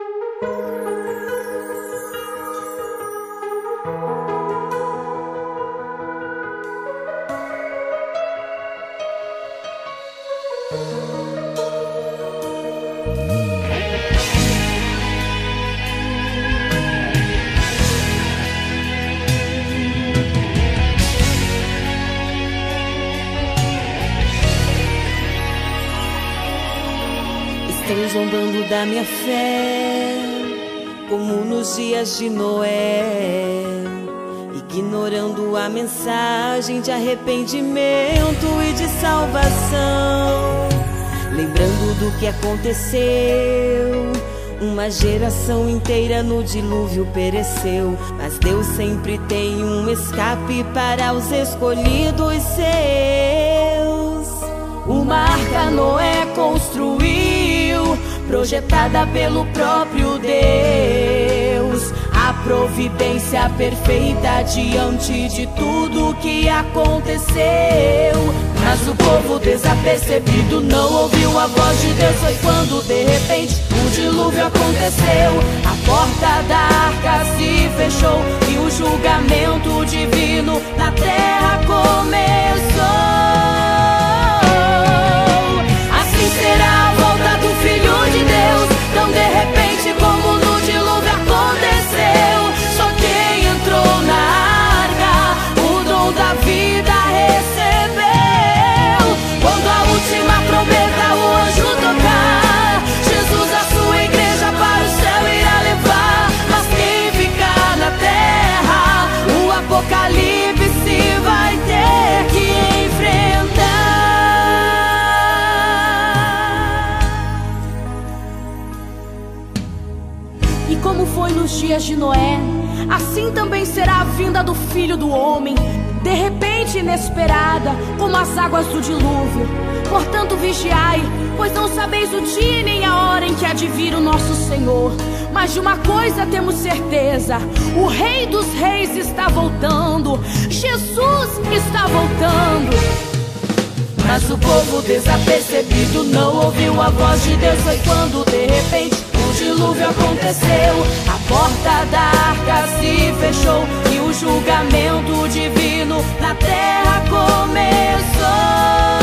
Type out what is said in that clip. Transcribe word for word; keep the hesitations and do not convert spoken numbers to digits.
Estão zombando da minha fé, como nos dias de Noé, ignorando a mensagem de arrependimento e de salvação. Lembrando do que aconteceu, uma geração inteira no dilúvio pereceu, mas Deus sempre tem um escape para os escolhidos seus. Uma arca Noé construiu, projetada pelo próprio Deus, a providência perfeita diante de tudo que aconteceu. Mas o povo desapercebido não ouviu a voz de Deus. Foi quando de repente o dilúvio aconteceu, a porta da arca se fechou e o julgamento divino na terra começou. Assim será a volta do Filho de Deus, tão de repente como no dilúvio aconteceu. Só quem entrou na arca o dom da vida recebeu. Quando a última trombeta o anjo tocar, Jesus a sua igreja para o céu irá levar. Mas quem ficar na terra, o apocalipse vai ter que enfrentar. E como foi nos dias de Noé, assim também será a vinda do Filho do Homem, de repente inesperada, como as águas do dilúvio. Portanto vigiai, pois não sabeis o dia nem a hora em que há de vir o nosso Senhor. Mas de uma coisa temos certeza: o Rei dos Reis está voltando, Jesus está voltando. Mas o povo desapercebido não ouviu a voz de Deus. Foi quando de repente o dilúvio aconteceu, a porta da arca se fechou e o julgamento divino na terra começou.